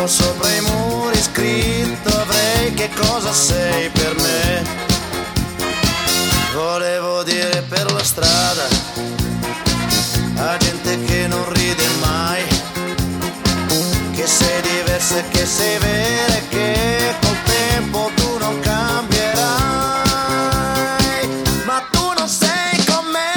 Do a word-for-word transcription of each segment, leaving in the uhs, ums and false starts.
Scrivo sopra i muri scritto avrei che cosa sei per me. Volevo dire per la strada a gente che non ride mai, che sei diversa e che sei vera e che col tempo tu non cambierai, ma tu non sei con me.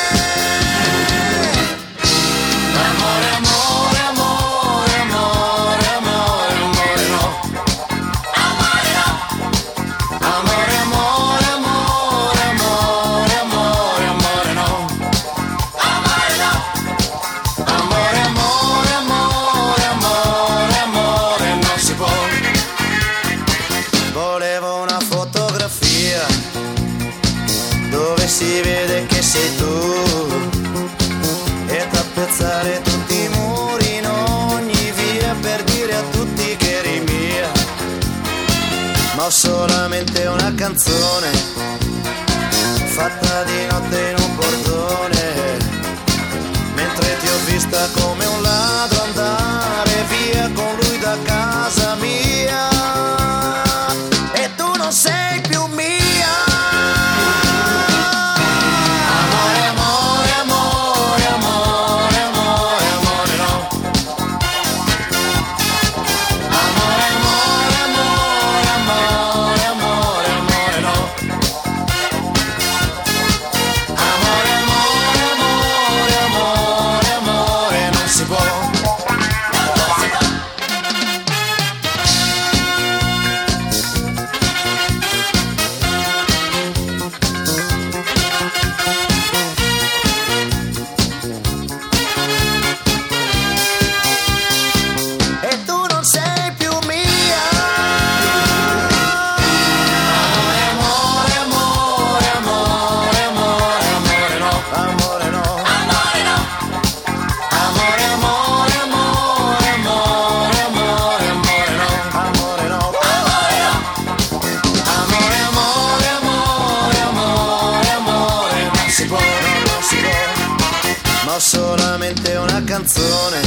Amore, amore, amore, amore, amore, amore no. Amore no. Amore, amore, amore, amore, amore, amore no. Amore no. Amore, amore, amore, amore, amore non si può. Volevo una fotografia dove si vede che sei tu e tappezzare tutti i muri in ogni via per dire a tutti che eri mia. Ma ho solamente una canzone fatta di notte in un portone, mentre ti ho vista come un ladro andare via con lui da casa mia e tu non sei più mia. Amore, amore, amore, amore, amore, amore no. Amore, amore, amore, amore, amore, amore no. Amore, amore, amore, amore, amore non si può. E tu non sei più mia. Amore, amore, amore, amore, amore no. Amore no. Amore no. Amore, amore, amore, amore, amore, amore no. Amore no. Amore no. Amore, amore, amore, amore, amore non si può, non si può. Ma ho solamente una canzone